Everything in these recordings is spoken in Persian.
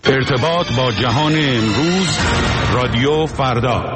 ارتباط با جهان امروز، رادیو فردا.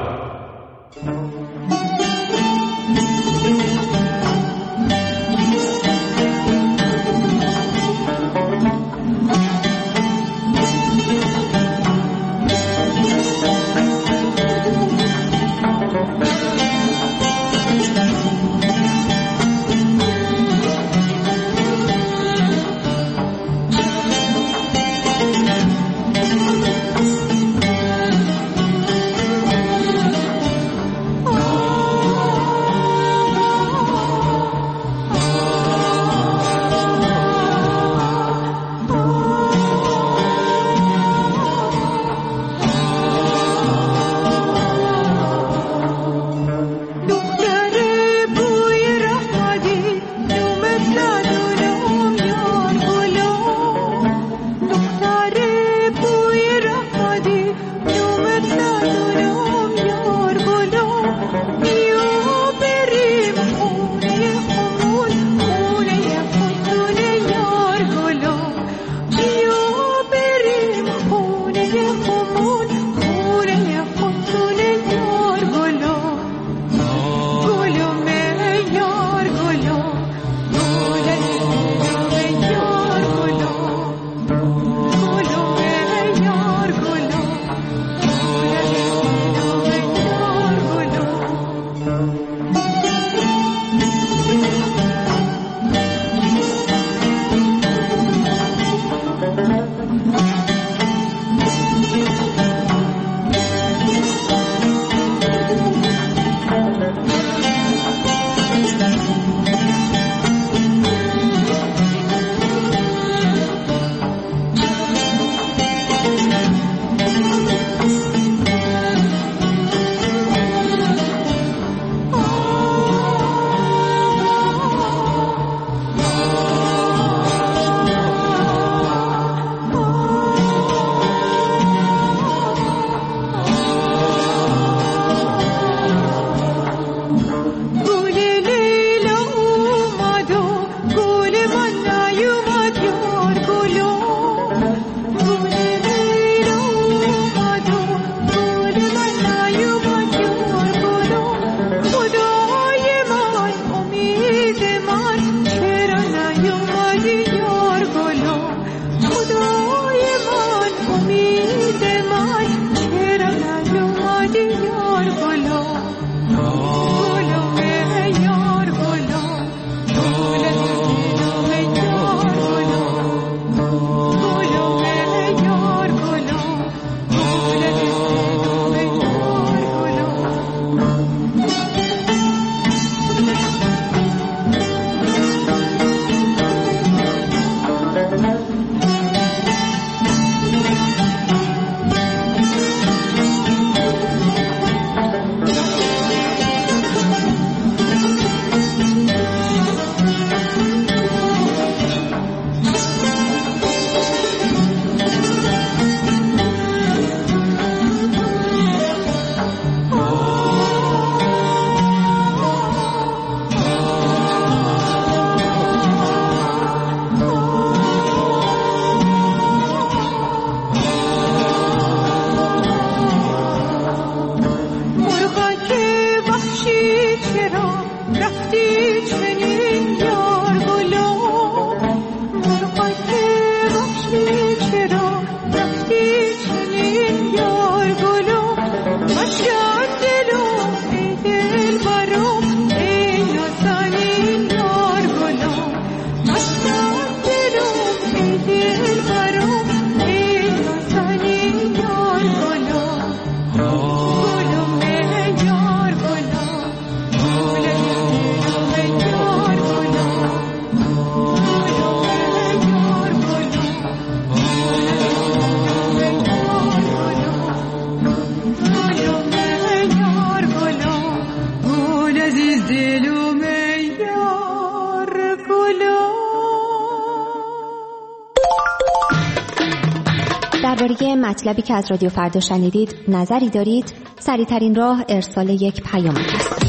درباره مطلبی که از رادیو فردا شنیدید نظری دارید؟ سریع‌ترین راه ارسال یک پیامک است.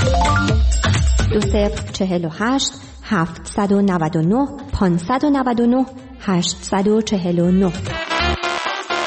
2048 799 599 849.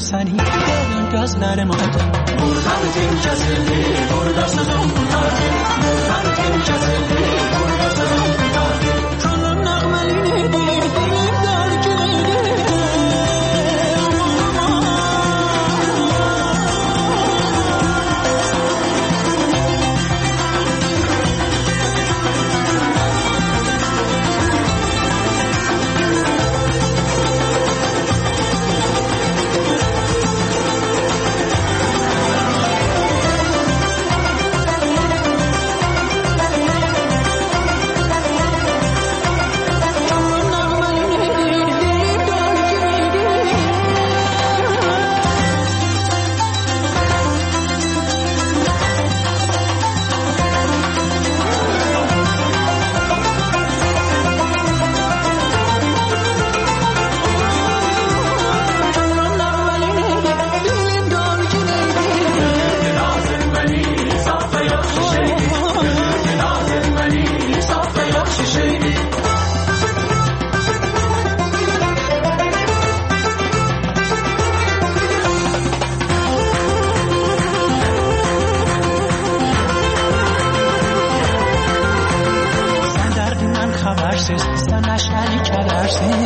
seni derin gözlerim aydın. Vurdardım kesildi, vurdarsızım tutardım. Vurdardım kesildi, vurdarsızım tutardım. Kanım nağmeliydi, dilim dergiliydi. Sen neşeli kedersin.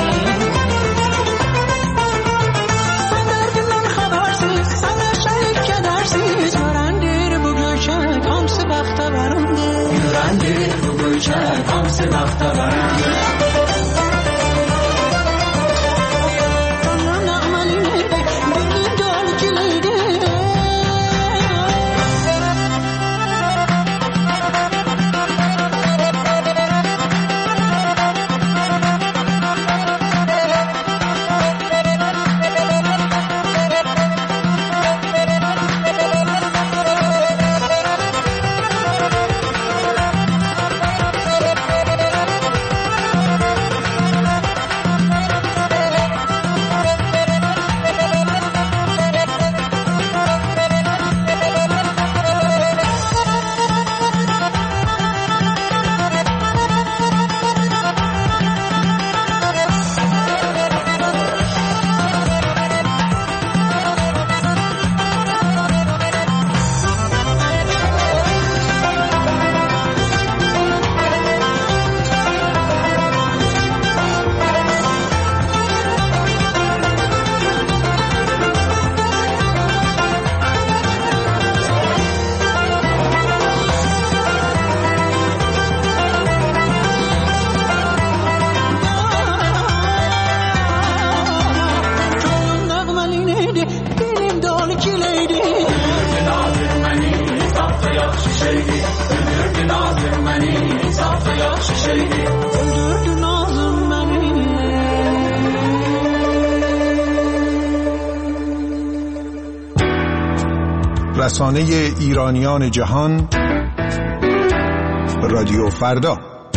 Sen derdinden habersiz, sen neşeli kedersiz. Yürendir bu göçek, hamsi bakta varındır. Yürendir bu göçek, hamsi bakta varındır. Kanım nağmeliydi, dilim dölgülüydü. رسانه ایرانیان جهان رادیو فردا.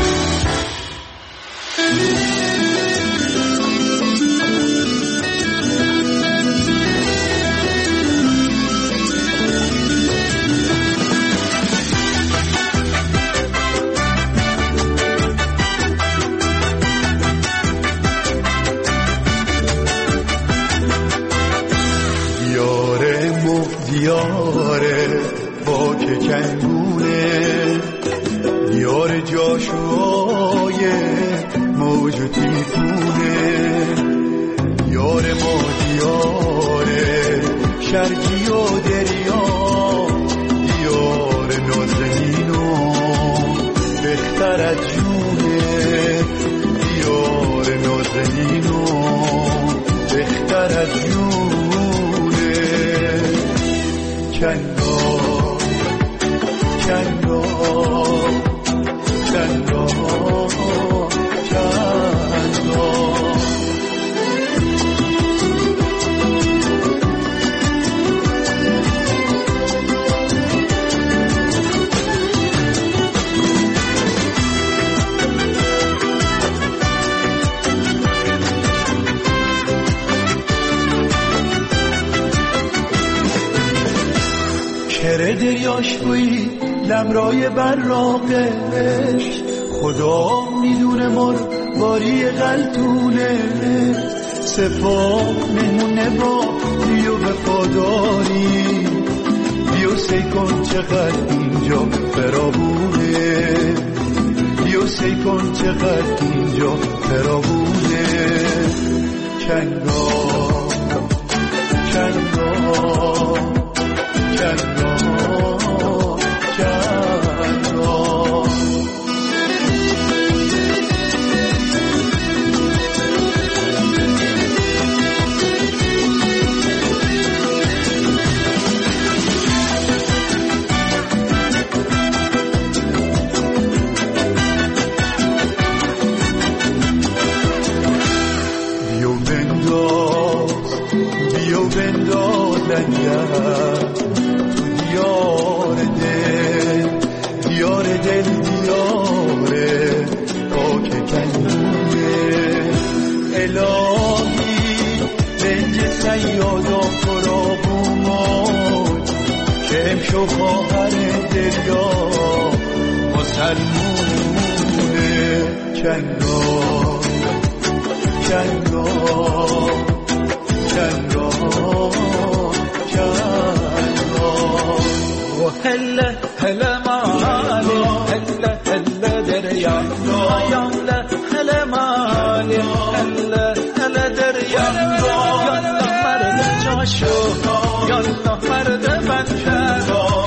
دیاره با که کنگونه دیار جاشوهای موج و تیفونه دیار ما دیاره شرقی و دریا دیار نازنین و بختر از جونه دیار نازنین و بختر از جونه کنگا کنگا کنگا کنگا کره دریاش بوی لمرای براقش خدا میدونه مار باری غلطونه سپاه مهمونه با بی وفاداری، بیا سی کن چقدر اینجا فراوونه، بیا سی کن چقدر اینجا فراوونه. کنگا کنگا کنگا کنگا. شو خواهر دریا مسلمونه. کنگا کنگا کنگا کنگا. و هله هله مالی هله هله دریا یالا هله مالی هله هله دریا یالا مرد جاشو یالا مرد بنکر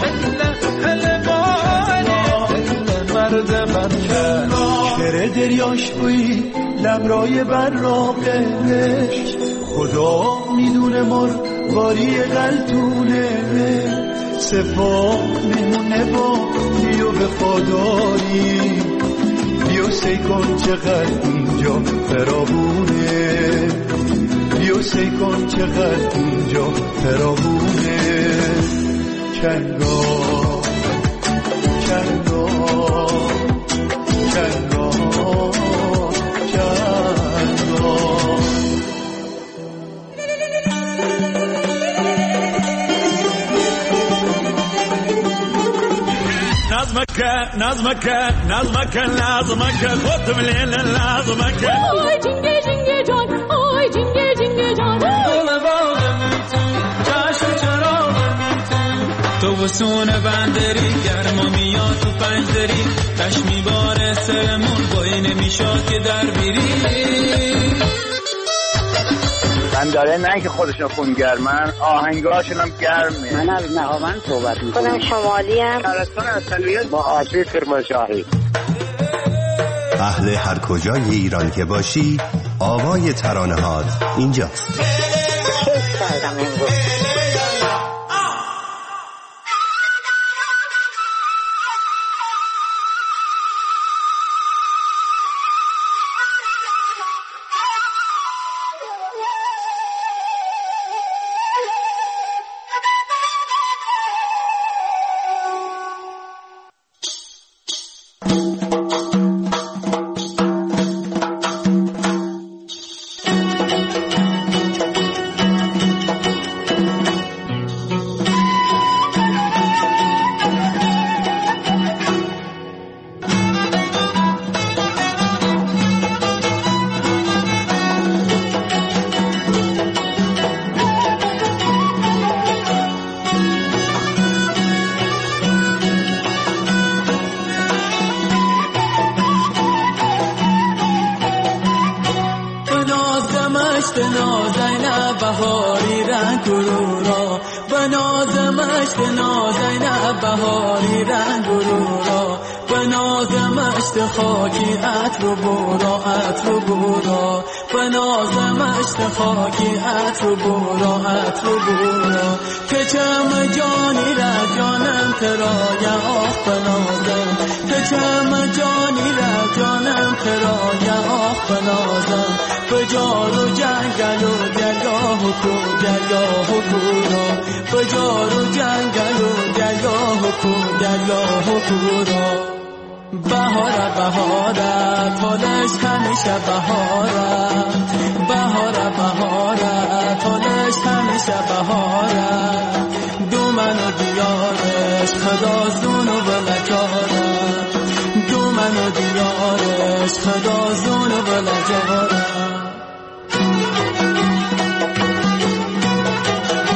شعر دریاش بوی لبرای براقش، خدا میدونه مرواری قلتونه، صفا میمونه با بیا وفاداری، بیا سی کن چقدر اینجا فراوونه، بیا سی کن چقدر اینجا فراوونه. کنگا کنگا کنگا کنگا. نظمك نظمك نظمك لازمك خد من لازمك. آی جنگه جنگه جان آی جنگه جنگه جان تو وسون بندری گرما میاد تو پنجدری کش میباره سرمون بایی نمیشاد که در بیری. بنداره نه که خودشون خونگرمن، آهنگاشون هم گرمه. من از نهاوند صحبت میکنم. خودم شمالی ام. ترستان از سلویت با آشوی کرمانشاهی. اهل هر کجای ایران که باشی آوای ترانه هات اینجاست. کیف کردم امروز. بهاری رنگ گرورا بنازمش بنازینه بهاری رنگ گرورا بنازمش خاکی عطر بورا عطر بورا بنازمش خاکی عطر بورا عطر بورا که چم جانی را جانم ترایا آخ بنازم که چم جانی را جانم ترایا آخ بنازم بجار و جنگل و درگاه و کو درگاه و کورا بجار و جنگل و درگاه و کو درگاه و کورا بهاره بهاره تالش همیشه بهاره بهاره بهاره تالش همیشه بهاره دومن و دیارش خدا زون و بلجاره دومن و دیارش خدا زون و بلجاره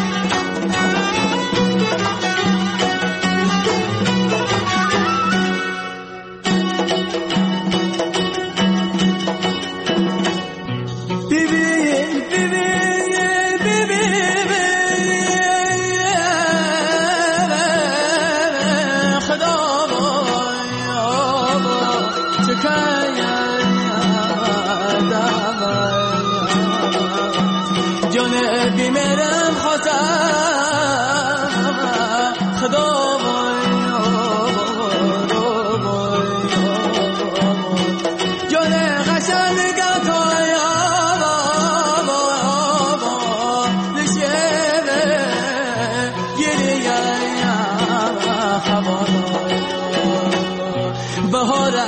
بهاره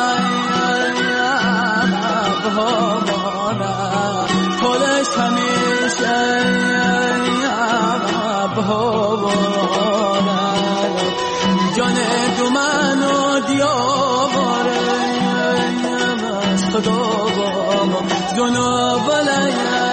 بهاره پلش همیشه بهاره جان دو منو دیواره خدا بابا جنا بلای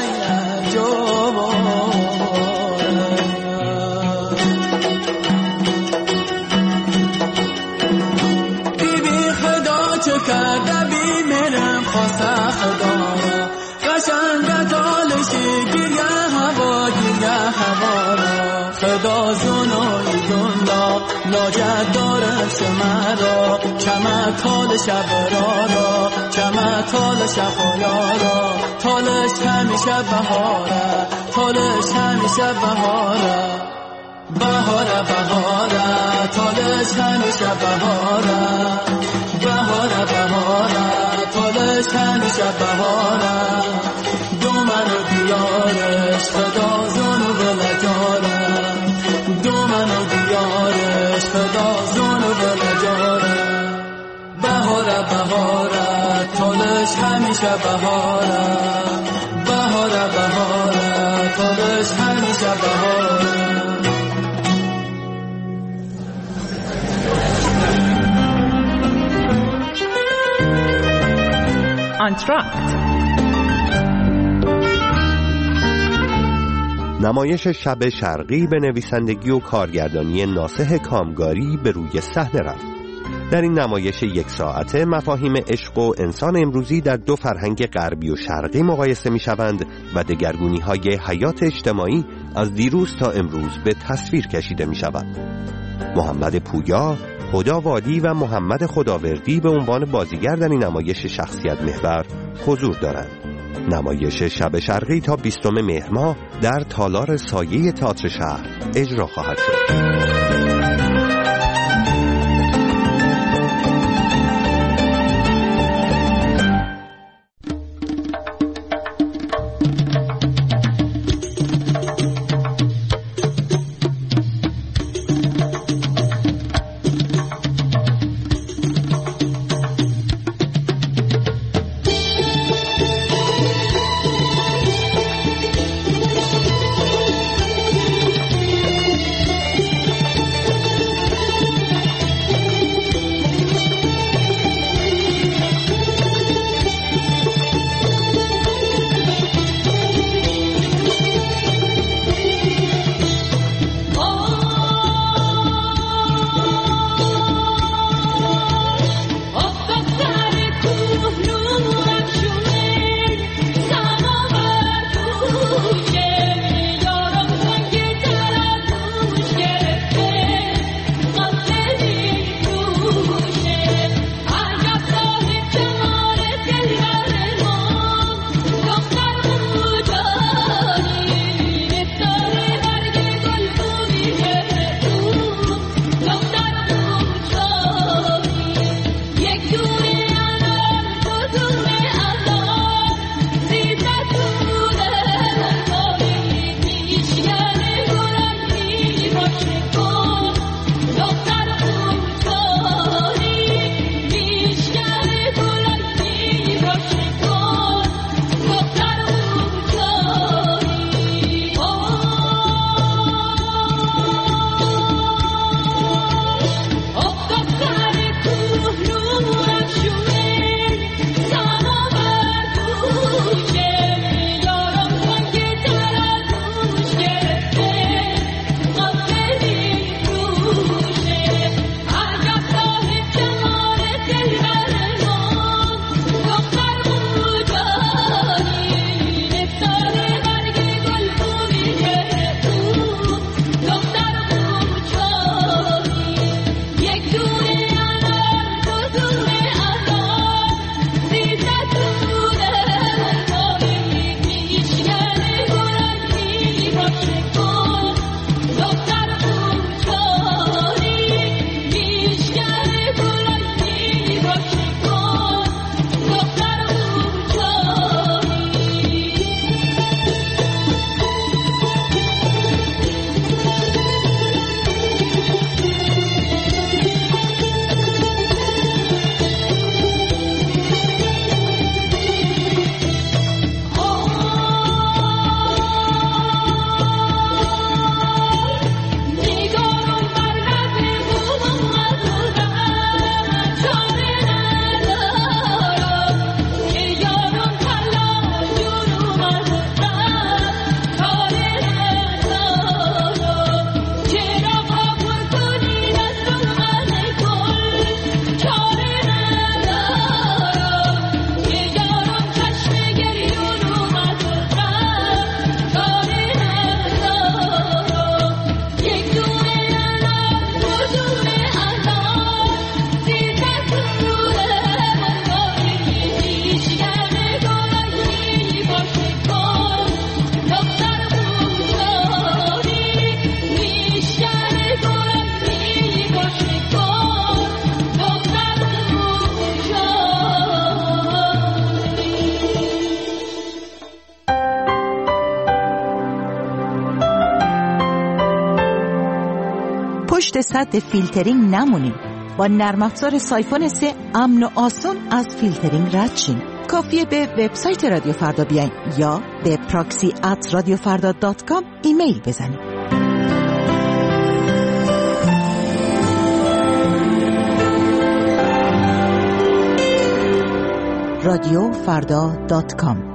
کرده بی میرم خواسته خدا را قشنگ تالشی گیره هوا را خدا زنای دنیا لاجد داره شما را چمه تال شبرا را چمه تال شفایا را تالش همیشه بهاره تالش همیشه بهاره بهاره بهاره تالش همیشه بهاره بهاره بهاره تالش همیشه بهاره دو منو دیارش خدا زنو بلجاره دو منو دیارش خدا زنو بلجاره بهاره بهاره تالش همیشه بهاره بهاره بهاره تالش همیشه بهاره آنتراکت نمایش شب شرقی به نویسندگی و کارگردانی ناصح کامگاری به روی صحنه رفت. در این نمایش 1 ساعته مفاهیم عشق و انسان امروزی در دو فرهنگ غربی و شرقی مقایسه می شوند و دگرگونی‌های حیات اجتماعی از دیروز تا امروز به تصویر کشیده می شود. محمد پویا، هدا وادی و محمد خداوردی به عنوان بازیگر در این نمایش شخصیت محور حضور دارند. نمایش شب شرقی تا 20 مهر ماه در تالار سایه تئاتر شهر اجرا خواهد شد. صد فیلترینگ نمونیم. با نرم افزار سایفون 3 امن و آسون از فیلترینگ رد شین. کافیه به وبسایت رادیو فردا بیاین یا به proxy@radiofarda.com ایمیل بزنید. radiofarda.com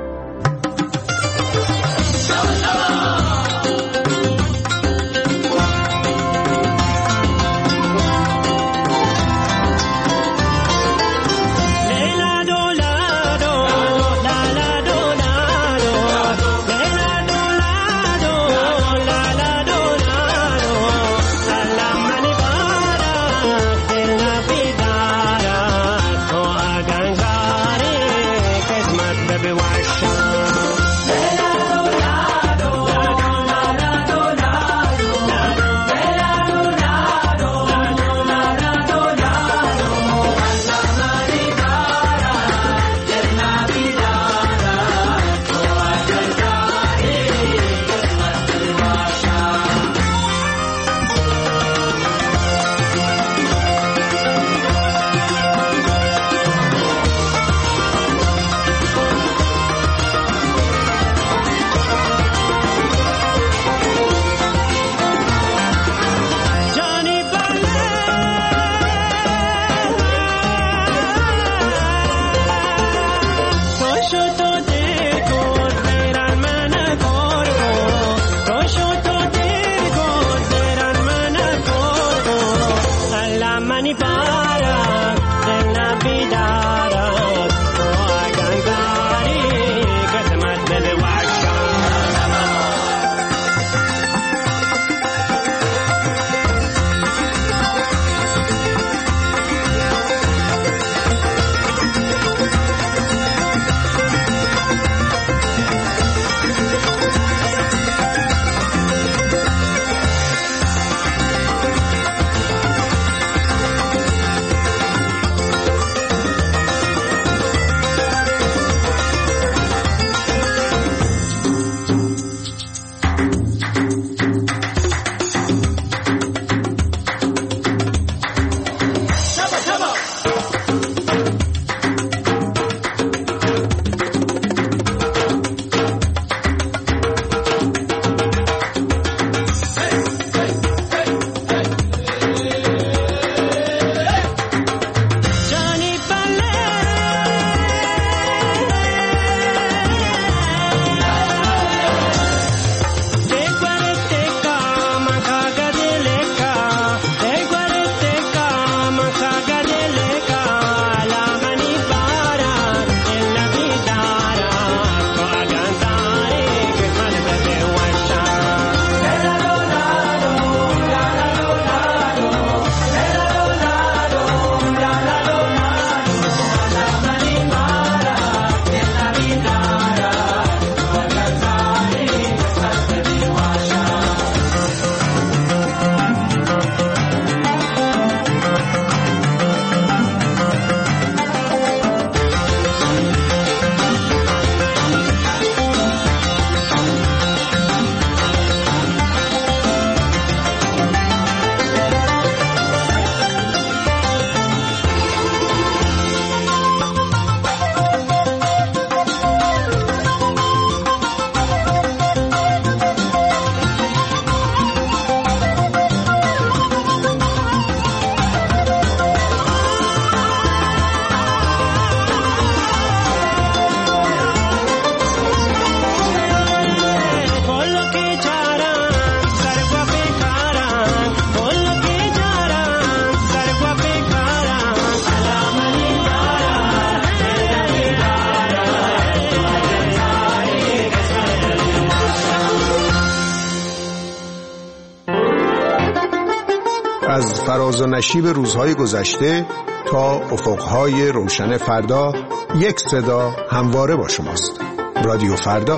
از فراز و نشیب روزهای گذشته تا افقهای روشن فردا، یک صدا همواره با شماست. رادیو فردا.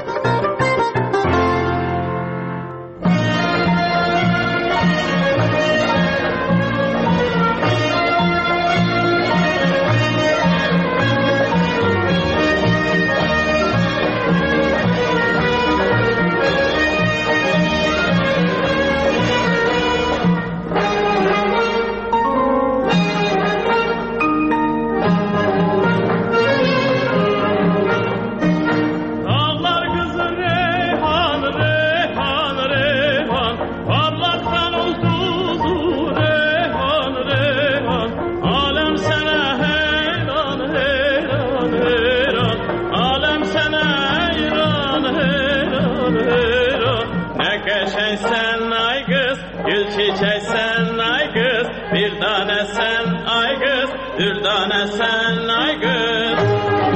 sen ay kız, dürdane sen ay kız.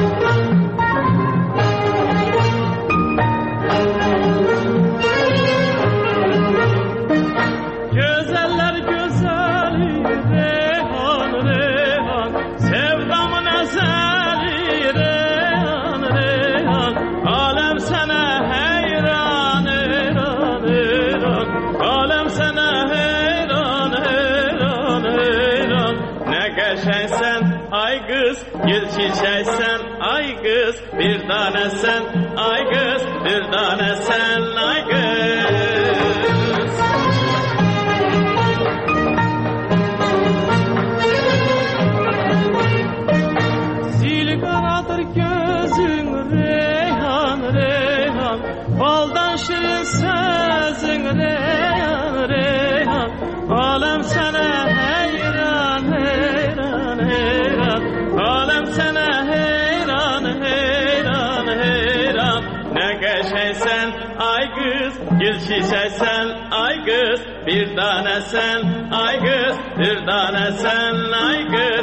Güzeller güzeli reyhan reyhan, sevdamın eseri reyhan reyhan. Alem sana heyran heyran heyran, alem sana heyran heyran heyran. Ne geçeysen ay kız, gül çiçeksen ay kız, bir tane sen ay kız, bir tane sen ay kız. Karadır gözün reyhan reyhan, baldan şirin sözün reyhan reyhan. Alem sana heyran heyran heyran, alem sana heyran heyran heyran. Ne geçeysen ay kız, gül çiçeksen ay kız, bir tane sen ay kız, bir tane sen ay kız.